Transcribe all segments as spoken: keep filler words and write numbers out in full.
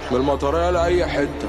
من المطرية لأي حتة.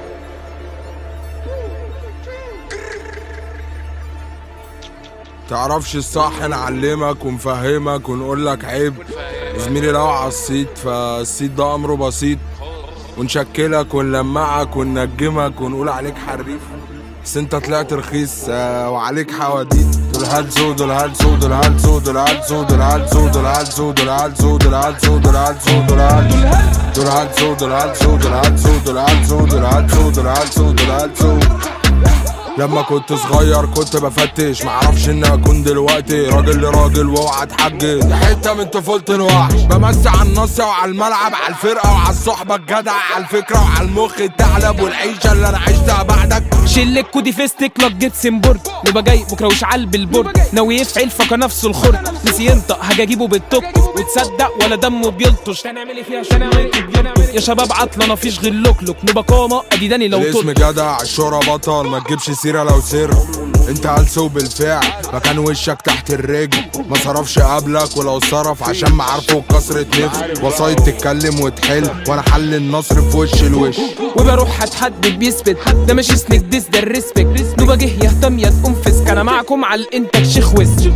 تعرفش الصح نعلمك ونفهمك ونقولك عيب زميلي. لو عالصيت فالصيت ده أمره بسيط، ونشكلك ونلمعك وننجمك ونقول عليك حريف، بس انت طلعت رخيص وعليك حواديت. دول هلزو دول هلزو دول هلزو دول هلزو دول هلزو دول هلزو دول هلزو دول هلزو دول هلزو دول هلزو دول هلزو دول هلزو دول هلزو دول هلزو دول هلزو دول هلزو. لما كنت صغير كنت بفتش، معرفش اني اكون دلوقتي راجل لراجل واوعى تحجج. دي حته من طفولة الوحش، بمسي على النص وعلى الملعب، على الفرقه وعلى الصحبه الجدع، على الفكره وعلى المخ الثعلب والعيشه اللي انا عشتها بعدك. شلك كودي فيستك لجيت سمبورد، نبقى جاي بكره وشعل بالبورد، ناوي يفعل فكا نفسه الخرد، نسي ينطق حاجه اجيبه بالتوك وتصدق ولا دمه بيلطش. هنعمل ايه فيها عشان اعمل يا شباب عطله مفيش غير لوكلوك، نبقى قامه ادي داني لو الاسم جدع الشهرة بطل، ما تجيبش سيره لو سر. انت هلسو بالفعل مكان وشك تحت الرجل، ما صرفش قبلك ولو صرف عشان ما عارفه كسرة نفس. وصايد تتكلم وتحل وانا حل النصر في وش الوش، وبروح هتحدد بيثبت ده مش سنيك ديس ده الريسبكت. نوبة جه يهتم يا تقوم فسك، انا معكم على الانتاج شيخ وز.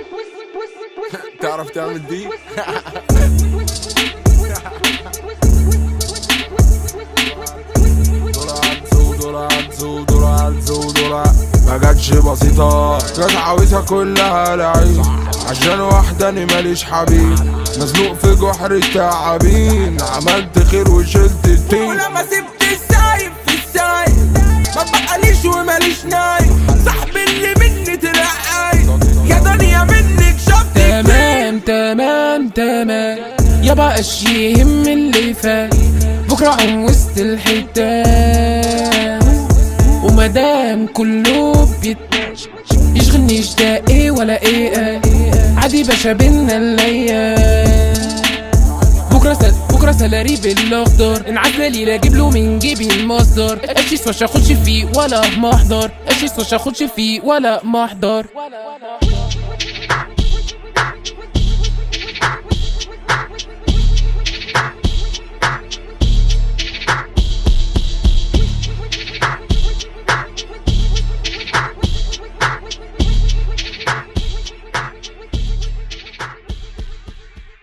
تعرف تعمل دي؟ ما جاتش بسيطة، كانت عاوزها كلها لعيب، عشان وحداني ماليش حبيب، مزنوق في جحر التعابين، عملت خير وشلت التين. ولما سبت السايب في السايب ما بقاليش وماليش نايم، صاحبي اللي مني ترقاي يا دنيا منك شفت. تمام تمام تمام يابا اش يهم اللي فات، بكره عم وسط الحيتان، ومدام كله بيتماشى يشغلنيش ده ايه ولا ايه، عادي باشا بينا الايام. بكره سل بكره سلاري بالاخضر، انعزل لي اجيب له من جيبي المصدر، اشيس مش هاخدش فيه ولا محضر، اشيس مش هاخدش فيه ولا محضر.